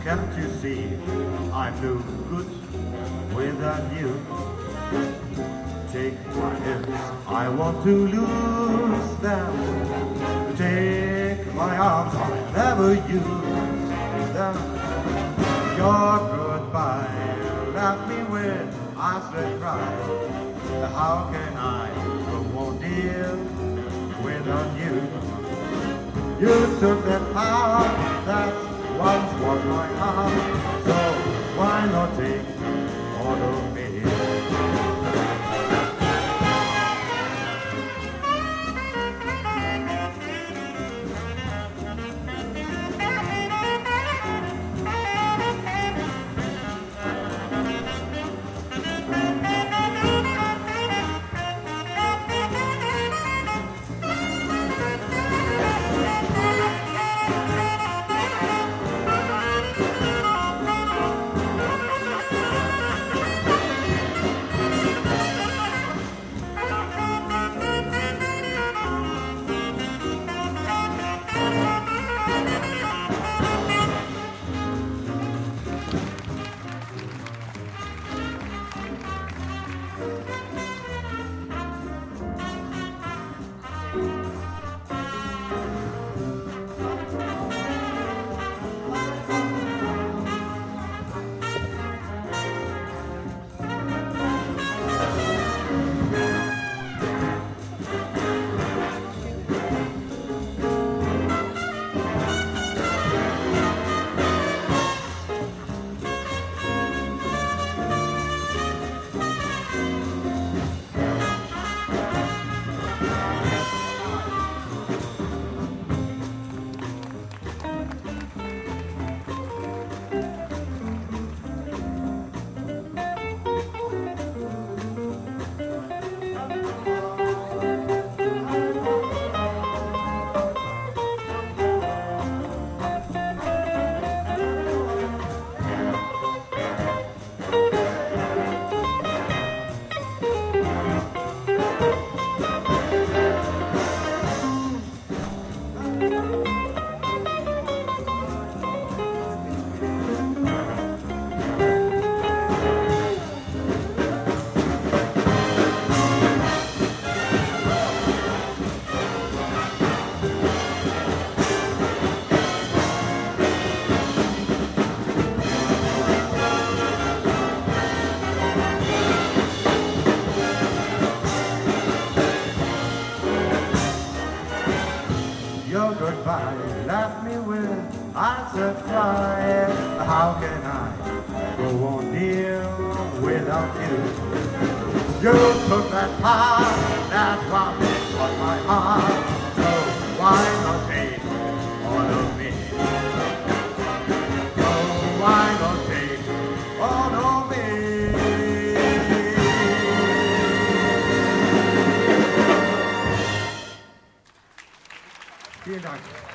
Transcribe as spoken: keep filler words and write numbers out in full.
can't you see I'm no good without you? Take my hips, I want to lose them. Take my arms, I'll never use them. Your goodbye left me with eyes that cry. How can I go on, dear, without you? You took that heart that once was my heart, so why not take all of me? Your goodbye left me with eyes that cry. How can I go on, dear, without you? You took that part, that one was my heart, so why not take all of me? So why not take all of me? Vielen Dank.